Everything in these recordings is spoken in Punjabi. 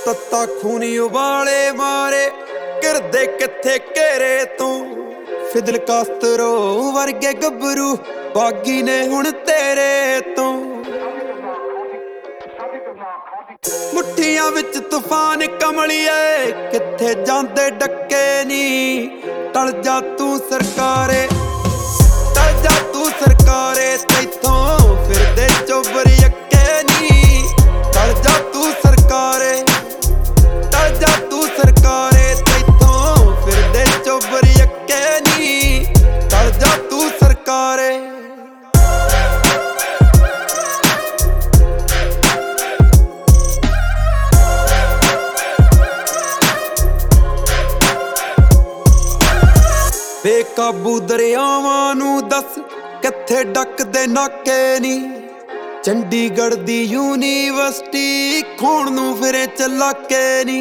ਤੱਤਾ ਖੂਨੀ ਉਬਾਲੇ ਮਾਰੇ ਕਿਰਦੇ ਕਿੱਥੇ ਘੇਰੇ ਤੂੰ ਫਿਦਲ ਕਾਸਤਰੋ ਵਰਗੇ ਗੱਭਰੂ ਬਾਗੀ ਨੇ ਹੁਣ ਤੇਰੇ ਤੋਂ ਮੁੱਠੀਆਂ ਵਿੱਚ ਤੂਫਾਨ ਕਮਲੀਏ ਕਿੱਥੇ ਜਾਂਦੇ ਡੱਕੇ ਨੀ ਟਲ ਜਾ ਤੂੰ ਸਰਕਾਰੇ ਟਲ ਜਾ ਤੂੰ ਸਰਕਾਰੇ ਤੈਥੋਂ ਫਿਰਦੇ ਚੋਬਰ ਯੱਕੇ ਨੀ ਟਲ ਜਾ ਤੂੰ ਸਰਕਾਰੇ ਟਲ ਜਾ ਤੂੰ ਸਰਕਾਰੇ ਤੈਥੋਂ ਫਿਰਦੇ ਚੋਬਰ ਯੱਕੇ ਨੀ ਟਲ ਜਾ ਤੂੰ ਸਰਕਾਰੇ ਬੇਕਾਬੂ ਦਰਿਆਵਾਂ ਨੂੰ ਦੱਸ ਕਿੱਥੇ ਡੱਕਦੇ ਨਾਕੇ ਨੀ ਚੰਡੀਗੜ੍ਹ ਦੀ ਯੂਨੀਵਰਸਿਟੀ ਖੋਣ ਨੂੰ ਫਿਰੇ ਚਲਾਕੇ ਨੀ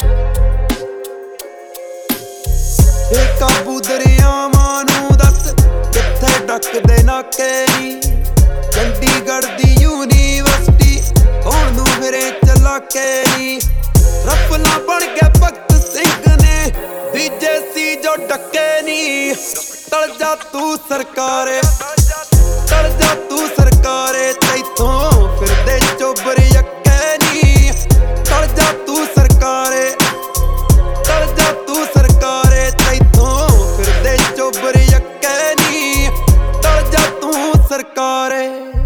ਬੇਕਾਬੂ ਦਰਿਆਵਾਂ ਨੂੰ ਦੱਸ ਕਿੱਥੇ ਡੱਕਦੇ ਨਾਕੇ ਨੀ ਚੰਡੀਗੜ੍ਹ ਦੀ ਯੂਨੀਵਰਸਿਟੀ ਖੋਣ ਨੂੰ ਫਿਰੇ ਚਲਾਕੇ ਨੀ ਰਫਲਾ ਬਣ ਕੇ ਭਗਤ ਸਿੰਘ ਨੇ ਬੀਜੇ ਸੀ ਜੋ ਡੱਕੇ ਨੀ ਟਲ ਜਾ ਤੂੰ ਸਰਕਾਰੇ ਟਲ ਜਾ ਤੂੰ ਸਰਕਾਰੇ ਤੈਥੋਂ ਫਿਰਦੇ ਚੋਬਰ ਯੱਕੇ ਨੀ ਟਲ ਜਾ ਤੂੰ ਸਰਕਾਰੇ ਟਲ ਜਾ ਤੂੰ ਸਰਕਾਰੇ ਤੈਥੋਂ ਫਿਰਦੇ ਚੋਬਰ ਯੱਕੇ ਨੀ ਟਲ ਜਾ ਤੂੰ ਸਰਕਾਰੇ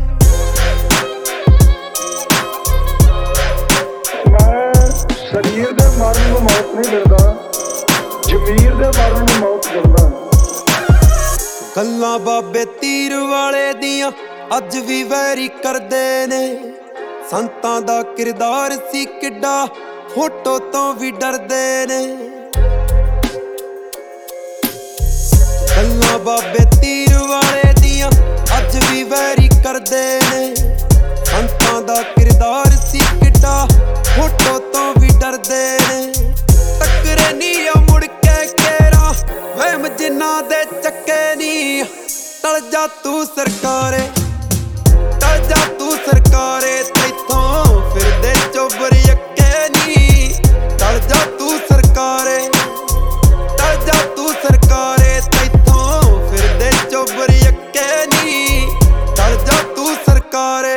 ਮੈਂ ਸਰੀਰ ਦੇ ਮਰਨ ਨੂੰ ਮੌਤ ਨਹੀਂ ਦਿੰਦਾ ਜ਼ਮੀਰ ਦੇ ਮਰਨ ਨੂੰ ਮੌਤ ਦਿੰਦਾ ਗੱਲਾਂ ਬਾਬੇ ਤੀਰ ਵਾਲੇ ਦੀਆਂ ਅੱਜ ਵੀ ਵੈਰੀ ਕਰਦੇ ਨੇ ਸੰਤਾਂ ਦਾ ਕਿਰਦਾਰ ਸੀ ਕਿੱਡਾ ਫੋਟੋ ਤੋਂ ਵੀ ਡਰਦੇ ਨੇ ਗੱਲਾਂ ਬਾਬੇ ਤੀਰ ਵਾਲੇ ਦੀਆਂ ਅੱਜ ਵੀ ਵੈਰੀ ਕਰਦੇ ਨੇ ਸੰਤਾਂ ਦਾ ਕਿਰਦਾਰ ਸੀ ਕਿੱਡਾ ਫੋਟੋ ਤੋਂ ਵੀ ਡਰਦੇ ਨੇ ਟੱਕਰੇ ਨੀ ਆ ਮੁੜ ਕੇ ਕੇਰਾ ਵਹਿਮ ਜਿਨ੍ਹਾਂ ਦੇ ਚੱਕੇ ਨੀ ਟਲ ਜਾ ਤੂੰ ਸਰਕਾਰੇ ਟਲ ਜਾ ਤੂੰ ਸਰਕਾਰੇ ਤੈਥੋਂ ਫਿਰਦੇ ਚੋਬਰ ਯੱਕੇ ਨੀ ਟਲ ਜਾ ਤੂੰ ਸਰਕਾਰੇ ਟਲ ਜਾ ਤੂੰ ਸਰਕਾਰੇ ਤੈਥੋਂ ਫਿਰਦੇ ਚੋਬਰ ਯੱਕੇ ਨੀ ਟਲ ਜਾ ਤੂੰ ਸਰਕਾਰੇ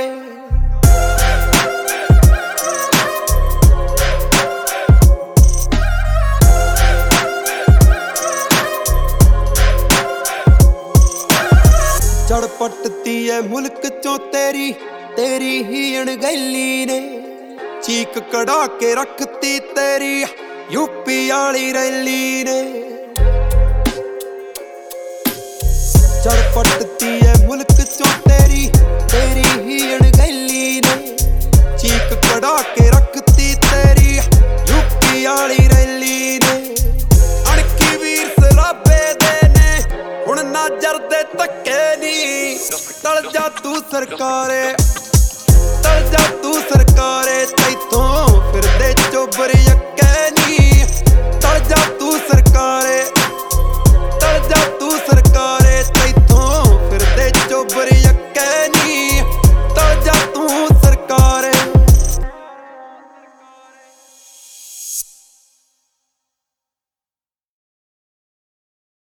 ਜੜ ਪੱਟਤੀ ਐ ਮੁਲਕ ਚੋਂ ਤੇਰੀ ਹੀ ਅਣਗਹਿਲੀ ਨੇ ਚੀਕ ਕਢਾ ਕੇ ਰੱਖਤੀ ਤੇਰੀ ਯੂਪੀ ਵਾਲੀ ਰੈਲੀ ਨੇ ਜੜ ਪੱਟਤੀ ਐ ਮੁਲਕ ਚੋਂ ਤੇਰੀ ਹੀ ਅਣਗਹਿਲੀ ਨੇ ਚੀਕ ਕਢਾ ਕੇ ਰੱਖਤੀ ਤੇਰੀ ਯੂਪੀ ਵਾਲੀ ਰੈਲੀ ਨੇ ਅਣਖੀ ਵੀਰ ਸਰਾਬੇ ਦੇ ਨੇ ਹੁਣ ਨਾਜ਼ਰ ਦੇ ਧੱਕੇ ਨੀ ਟਲ ਜਾ ਤੂੰ ਸਰਕਾਰੇ